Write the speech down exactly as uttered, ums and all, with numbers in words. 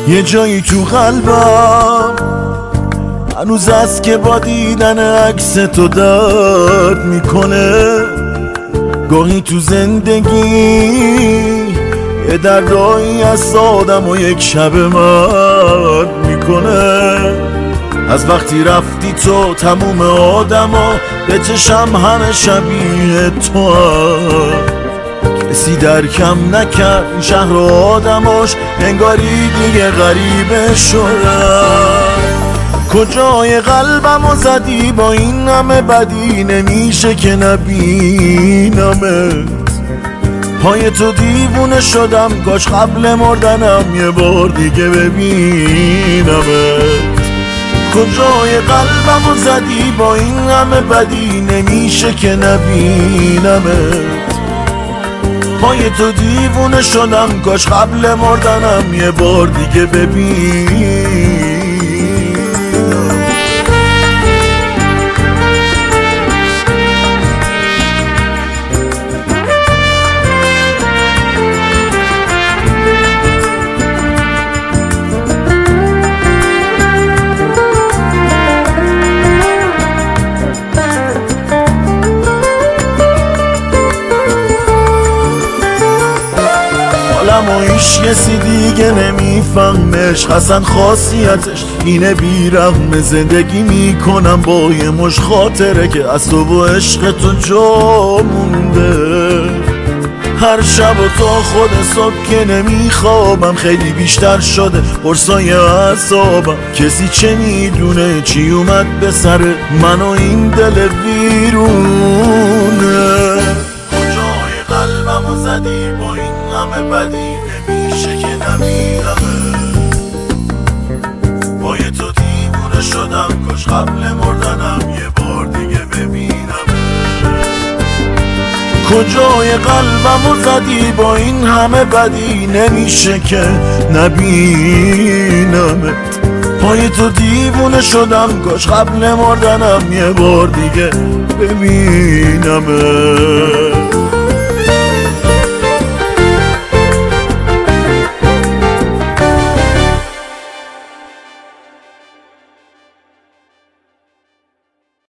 یه جایی تو قلبم هنوز است که با دیدن عکس تو درد میکنه. گاهی تو زندگی یه دردایی از آدم و یک شب مرد میکنه. از وقتی رفتی تو تموم آدم ها به چشم همه شبیه تو هم. کسی درکم نکرد شهر و آدماش، انگاری دیگه غریبه شدن. کجای قلبمو زدی با این همه بدی، نمیشه که نبینمت. پای تو دیوونه شدم، کاش قبل مردنم یه بار دیگه ببینمت. کجای قلبمو زدی با این همه بدی، نمیشه که نبینمت. پای تو دیوونه شدم، کاش قبل مردنم یه بار دیگه ببین. و هیچ کسی دیگه نمیفهمش، حسن خاصیتش اینه بیرحم. زندگی میکنم با یه مش خاطره که از تو و عشق تو جا مونده. هر شب و تا خود صبح که نمیخوابم، خیلی بیشتر شده قرصای اعصابم. کسی چه میدونه چی اومد به سر من و این دل ویرونه. کجای قلبمو زدی با این همه بدی، نمیشه که نمیرمه. با یه تو دیوونه شدم، کاش قبل مردنم یه بار دیگه ببینم. کجای قلبمو زدی با این همه بدی، نمیشه که نبینمت. پای تو دیوونه شدم، کاش قبل مردنم یه بار دیگه ببینمت.